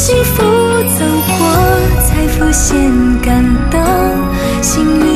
幸福走过，才浮现感动，幸运。